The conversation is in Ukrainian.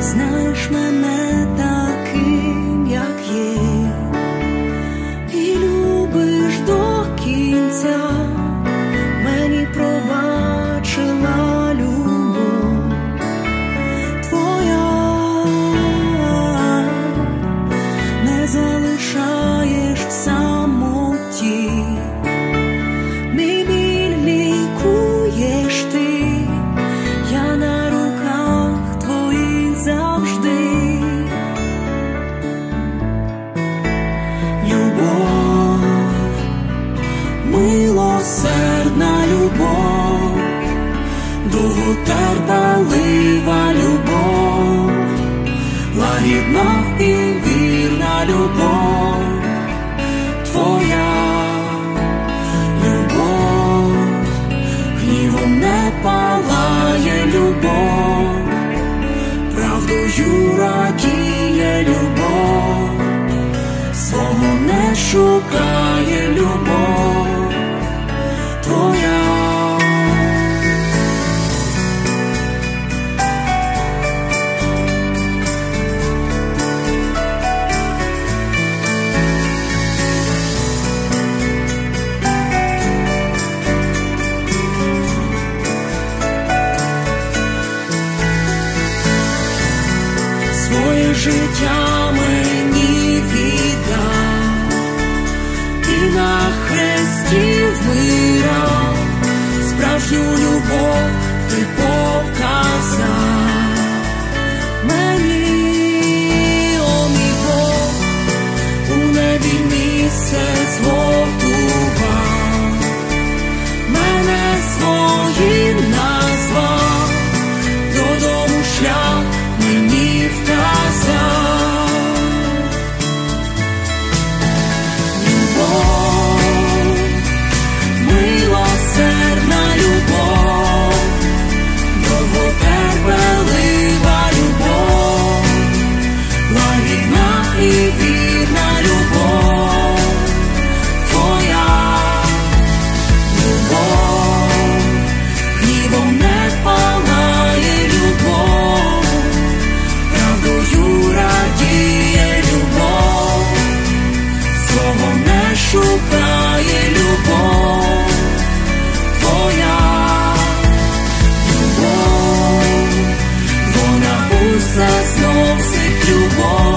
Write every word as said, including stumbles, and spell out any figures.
знаєш мене таким, як є, і любиш до кінця, мені пробачила любов твоя, не залишаєш в самоті, мій біль лікуєш ти, я на руках твоїх завжди. Любов, милосердна любов, довготерпелива любов, лагідна і вірна любов твоя. Любов, гнівом не палає любов, правдою радіє любов, свого не шукає любов твоя. Своє життя мені віддав, і на хресті вмирав, справжню любов ти показав мені, о мій Бог, у небі місце зготував, мене своїм назвав, додому шлях мені вказав. Любов, милосердна любов, довготерпелива любов, лагідна і вірна любов твоя. Любов, гнівом не палає любов, правдою радіє любов, свого не шукає любов твоя. Любов, вона усе зносить любов,